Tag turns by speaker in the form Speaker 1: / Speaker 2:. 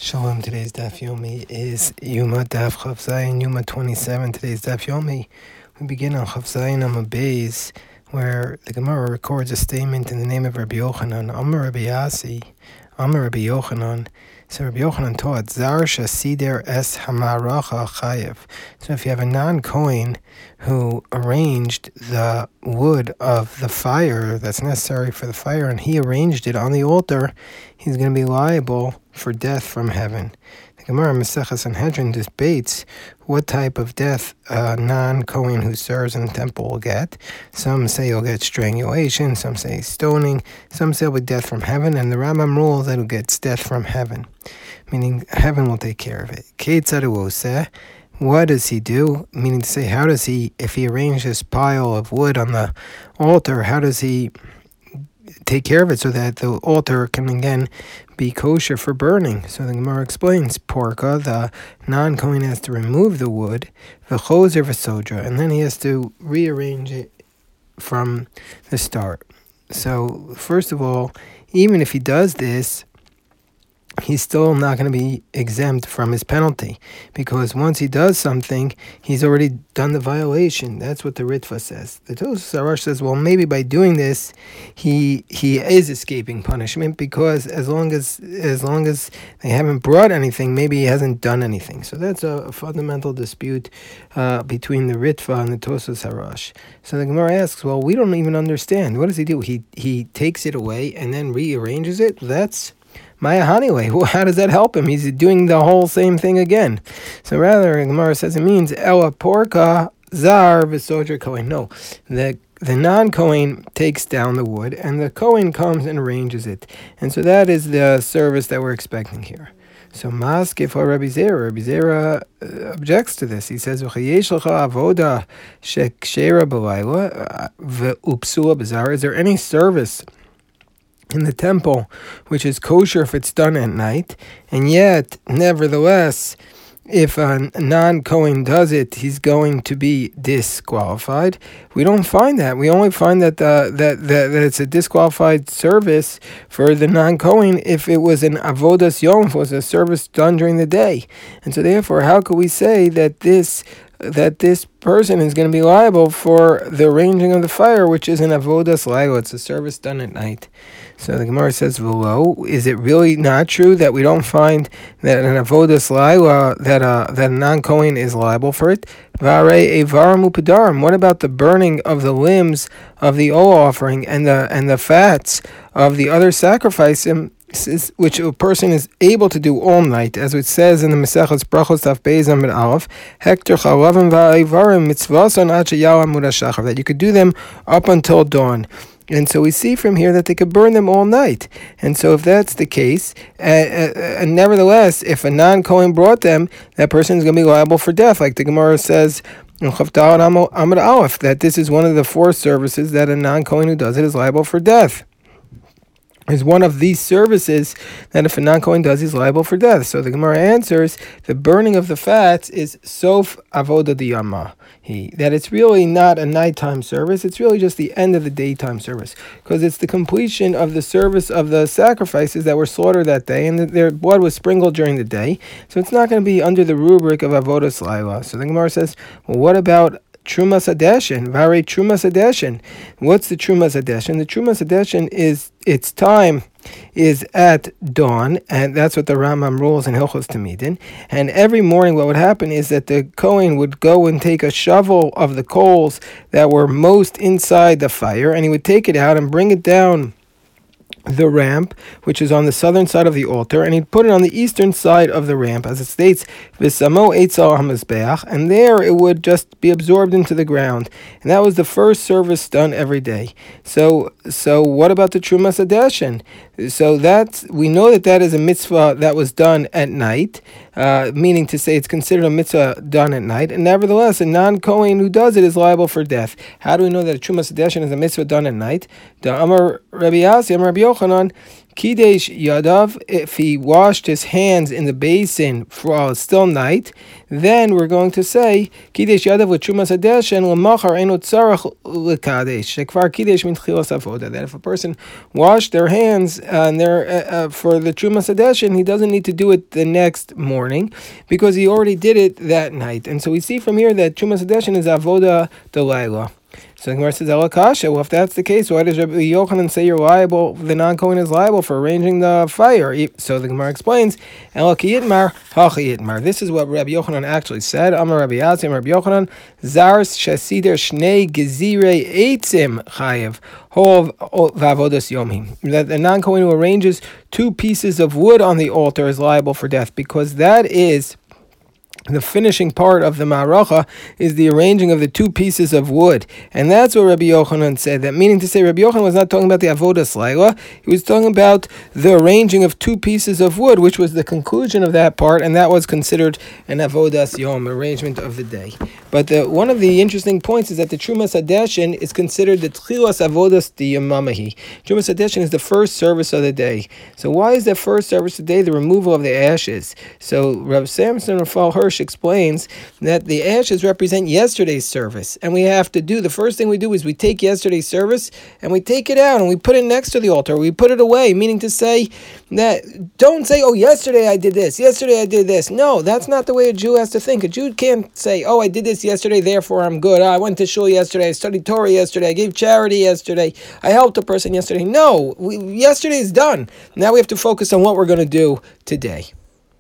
Speaker 1: Shalom, today's Daf Yomi is Yuma Daf Chav Zayin, Yuma 27. Today's Daf Yomi, we begin on Chav Zayin Amud Beis, where the Gemara records a statement in the name of Rabbi Yochanan, Amar Rabbi Yasi, Amar Rabbi Yochanan. So Rabbi Yochanan taught, Zar Shasider Es Hamaracha Chayev. So if you have a non-Kohen who arranged the wood of the fire that's necessary for the fire, and he arranged it on the altar, he's going to be liable for death from heaven. The Gemara Maseches Sanhedrin debates what type of death a non-Kohen who serves in the temple will get. Some say he'll get strangulation, some say stoning, some say it'll be death from heaven, and the Rambam rules that he'll get death from heaven, meaning heaven will take care of it. What does he do? Meaning to say, how does he, if he arranged this pile of wood on the altar, how does he take care of it so that the altar can again be kosher for burning? So the Gemara explains, Porka, the non-Kohen has to remove the wood, v'chozer v'sodra, and then he has to rearrange it from the start. So first of all, even if he does this, he's still not going to be exempt from his penalty, because once he does something, he's already done the violation. That's what the Ritva says. The Tosfos Harash says, well, maybe by doing this, he is escaping punishment, because as long as they haven't brought anything, maybe he hasn't done anything. So that's a fundamental dispute between the Ritva and the Tosfos Harash. So the Gemara asks, well, we don't even understand. What does he do? He takes it away and then rearranges it? That's Maya Haneway. Well, how does that help him? He's doing the whole same thing again. So rather, Gemara says it means Ela Porka Zar V'Sodra Kohen. No, the non-Kohen takes down the wood, and the Kohen comes and arranges it. And so that is the service that we're expecting here. So Maskef or Rabbi Zera objects to this. He says, "V'chayesh lecha avoda shekshera b'layla ve'upsula b'zar." Is there any service in the temple which is kosher if it's done at night, and yet, nevertheless, if a non-Kohen does it, he's going to be disqualified? We don't find that. We only find that that it's a disqualified service for the non-Kohen if it was an avodas yom, if it was a service done during the day. And so therefore, how could we say that this person is going to be liable for the arranging of the fire, which is an avodas laila? It's a service done at night. So the Gemara says, "V'lo, is it really not true that we don't find that an avodas laila that a non-Kohen is liable for it? V'arei evarim u'pedarim. What about the burning of the limbs of the oil offering and the fats of the other sacrifices, which a person is able to do all night, as it says in the Maseches Brachos Daf Beis Amud Aleph, Hekter chalavim va'evarim mitzvason ad sheyal amud hashachar, that you could do them up until dawn." And so we see from here that they could burn them all night. And so if that's the case, and nevertheless, if a non-Kohen brought them, that person is going to be liable for death, like the Gemara says in Chavdal Amud Aleph, that this is one of the four services that a non-Kohen who does it is liable for death. Is one of these services that if a non-Kohen does, he's liable for death. So the Gemara answers, the burning of the fats is sof avoda diyama, that it's really not a nighttime service, it's really just the end of the daytime service, because it's the completion of the service of the sacrifices that were slaughtered that day, and their blood was sprinkled during the day, so it's not going to be under the rubric of avodas laila. So the Gemara says, well, what about Trumas Hadeshin? Vare Trumas Hadeshin. What's the Trumas Hadeshin? The Trumas Hadeshin is its time is at dawn, and that's what the Rambam rules in Hilchos Tamidin. And every morning what would happen is that the Kohen would go and take a shovel of the coals that were most inside the fire, and he would take it out and bring it down the ramp, which is on the southern side of the altar, and he'd put it on the eastern side of the ramp, as it states, V'samo eitzal hamizbeach, and there it would just be absorbed into the ground. And that was the first service done every day. So what about the Trumas Hadeshin? So we know that is a mitzvah that was done at night, meaning to say it's considered a mitzvah done at night, and nevertheless, a non-Kohen who does it is liable for death. How do we know that a Trumas Hadeshin is a mitzvah done at night? The Amar Rabbi Yasi, Amar Rabbi Yochanan, Kidesh Yadav, if he washed his hands in the basin while it's still night, then we're going to say Kidesh Yadav with Trumas Hadesh and Lamachar Eno Tzarach Lekadesh. Shekvar Kidesh min Tchilas Avoda. That if a person washed their hands for the Trumas Hadesh, and he doesn't need to do it the next morning because he already did it that night. And so we see from here that Trumas Hadesh is Avoda Delayla. So the Gemara says, Elakasha, well, if that's the case, why does Rabbi Yochanan say you're liable, the non-Kohen is liable for arranging the fire? So the Gemara explains, Elaki Yitmar, Hachi Yitmar. This is what Rabbi Yochanan actually said. Amar Rabbi Yatzim, Rabbi Yochanan, Zars Shasider Shnei Gezire Eitzim Chayev, Hov Vavodas Yomi. That the non-Kohen who arranges two pieces of wood on the altar is liable for death, because that is the finishing part of the ma'aracha is the arranging of the two pieces of wood. And that's what Rabbi Yochanan said. That meaning to say Rabbi Yochanan was not talking about the avodas laila. He was talking about the arranging of two pieces of wood, which was the conclusion of that part, and that was considered an avodas yom, arrangement of the day. But one of the interesting points is that the Trumas Hadeshin is considered the Tchilas Avodas Diyamamahi. Trumas Hadeshin is the first service of the day. So why is the first service of the day the removal of the ashes? So Rav Samson Rafal Hirsch explains that the ashes represent yesterday's service, and we have to do, the first thing we do is we take yesterday's service and we take it out and we put it next to the altar, we put it away, meaning to say that don't say, oh, yesterday I did this, yesterday I did this. No, that's not the way a Jew has to think. A Jew can't say, oh, I did this yesterday, therefore I'm good. I went to shul yesterday, I studied Torah yesterday, I gave charity yesterday, I helped a person yesterday. No, yesterday is done. Now we have to focus on what we're going to do today.